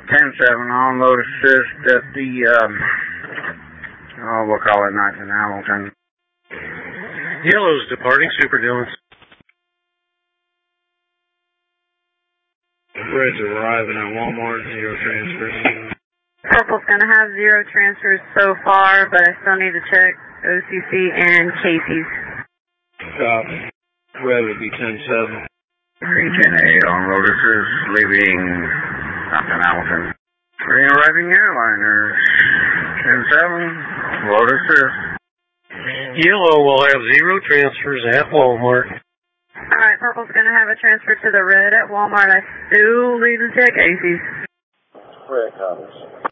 10-7 on load assist at the, we'll call it Knighton Hamilton. Yellow's departing, Super Dylan. Red's arriving at Walmart, 0 transfers. Purple's going to have 0 transfers so far, but I still need to check OCC and Casey's. Copy. Red would be 10-7. Region 8 on load assist, leaving Knighton Hamilton. Re-arriving airliners, 10-7, load assist. Yellow will have 0 transfers at Walmart. Alright, Purple's going to have a transfer to the Red at Walmart. I still need to check Casey's. Red copies.